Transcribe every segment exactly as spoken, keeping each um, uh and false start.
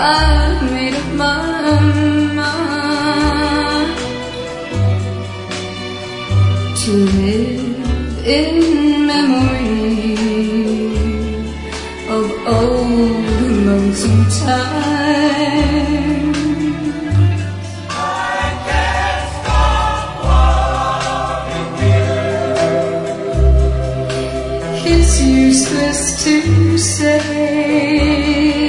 I've made up my mind to live in memory of old lonesome time. I can't stop loving you. It's useless to say,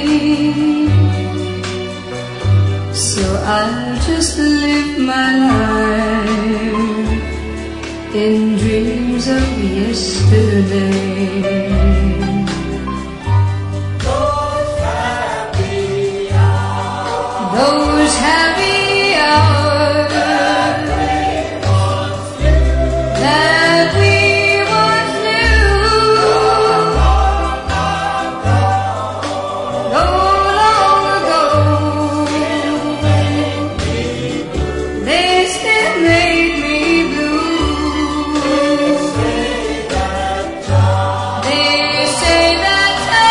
so I'll just live my life in dreams of yesterday. Those happy hours, Those happy hours that we once knew, so long ago, they still made me blue. They say that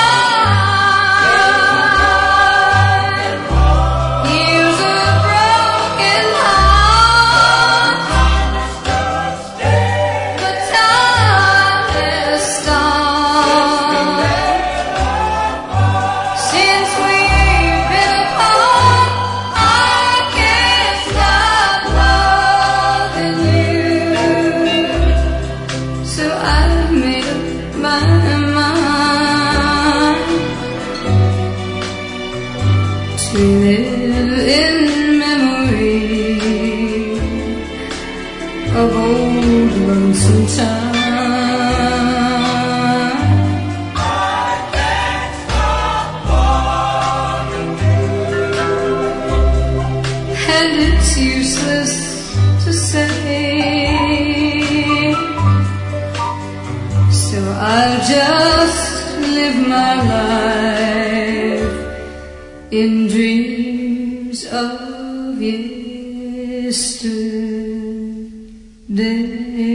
time heals a broken heart, but time has stopped since we've been apart. I can't stop loving you, so I've made up my mind to live in memory of old lonesome time. I can't stop loving And it's useless to say, so I'll just live my life in dreams of yesterday.